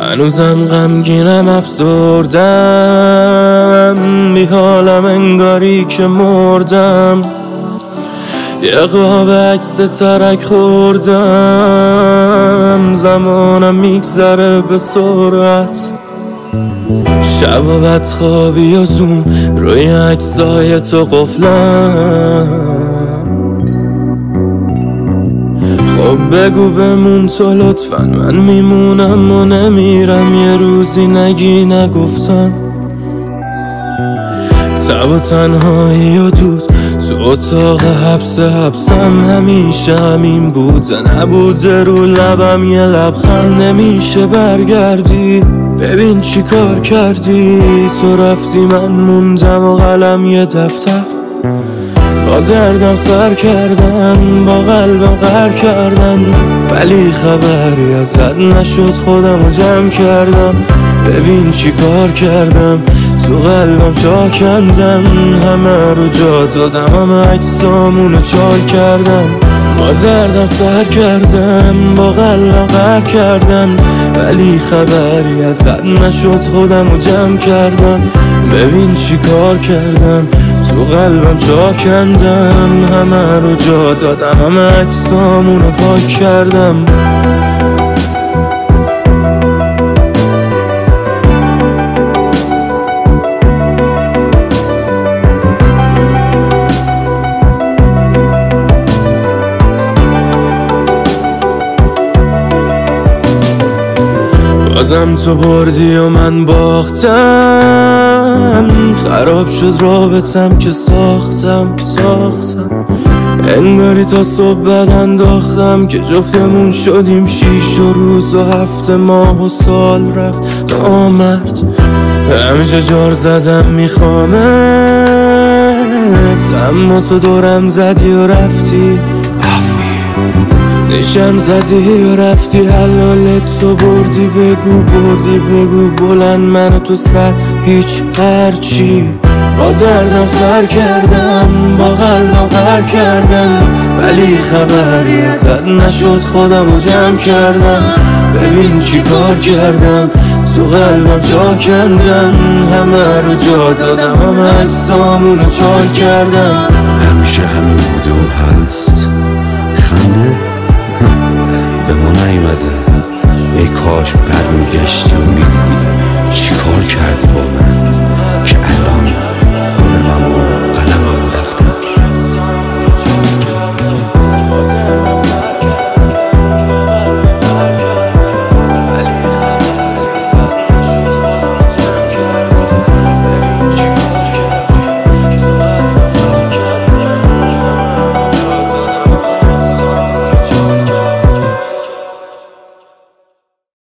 هنوزم غمگینم افسردم، بی حالم انگاری که مردم. یه قاب عکس ترک خوردم، زمانم میگذره به سرعت. شبا بدخوابی و زوم روی عکسای تو قفلم. خب بگو بمون تو لطفا، من میمونم و نمیرم. یه روزی نگی نگفتم. تب و تنهایی و دود تو اتاق حبسم همیشه همین بوده. نبوده رو لبم یه لبخند، نمیشه برگردی. ببین چی کار کردی، تو رفتی من موندم و قلم یه دفتر. با دردم سر کردن، با قلبم قهر کردن، ولی خبری ازت نشد. خودم رو جمع کردم، ببین چی کار کردم. تو قلبم جا کندم، همه رو جا دادم، همه عکسامونو چال کردم. با دردم سر کردم، با قلبم قهر کردم، ولی خبری ازت نشد. خودم رو جمع کردم، ببین چی کار کردم. تو قلبم جا کندم، همه رو جا دادم، همه عکسامونو پاک کردم. بازم تو بردی و من باختم. خراب شد رابطم که ساختم. انگاری تا صبح بد انداختم که جفتمون شدیم 6 روز و 7 ماه و سال رفت نامرد. همیشه جار زدم میخوامت، اما تو دورم زدی و رفتی. نشم زدی و رفتی، حلالت تو بردی. بگو بلند منو تو سر هیچ هرچی. با دردم سر کردم، با قلبم قهر کردم، ولی خبری ازت نشد. خودم رو جمع کردم، ببین چی کار کردم. تو قلبم جا کندم، همه رو جا دادم، همه عکسامونو چال کردم. همیشه همین بوده و هست. خنده به ما نیومده. ای کاش برمیگشتی و